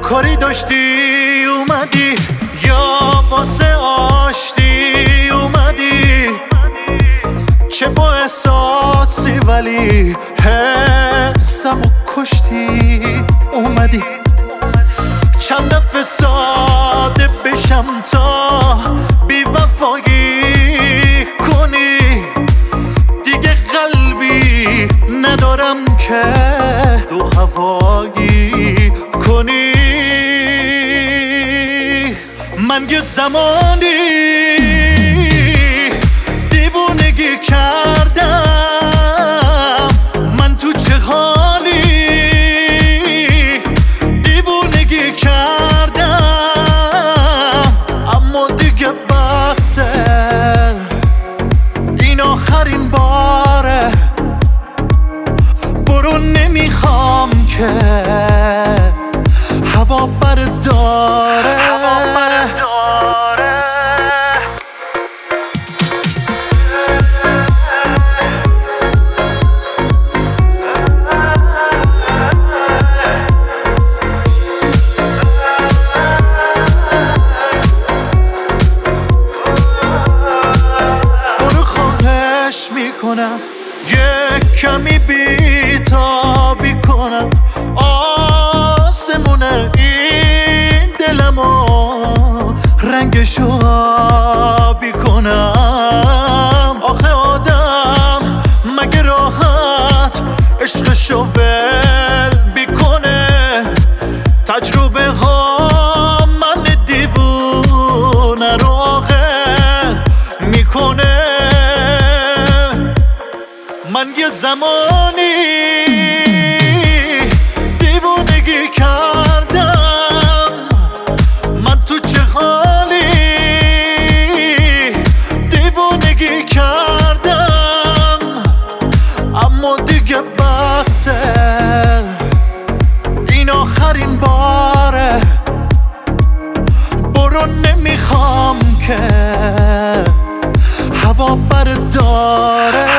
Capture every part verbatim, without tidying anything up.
کاری داشتی اومدی یا واسه آشتی اومدی؟ چه با احساسی ولی حسمو کشتی اومدی. چند دفعه ساده بشم تا بی وفایی کنی، دیگه قلبی ندارم که دو هوایی کنی. من یه زمانی دیوونگی کردم، من تو چه حالی دیوونگی کردم، اما دیگه بسه این آخرین باره. برو نمیخوام که هوا برداره. میکنم یه کمی بیتابی کنم آسمون این دلمو رنگشو آبی کنم. آخه آدم مگه راحت عشقشو ول بیکنه؟ تجربه ها من دیوونه رو عاقل میکنه. من یه زمانی دیوونگی کردم، من تو چه حالی دیوونگی کردم، اما دیگه بسه این آخرین باره. برو نمیخوام که هوا برداره.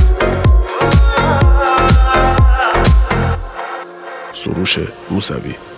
سروش موسوی.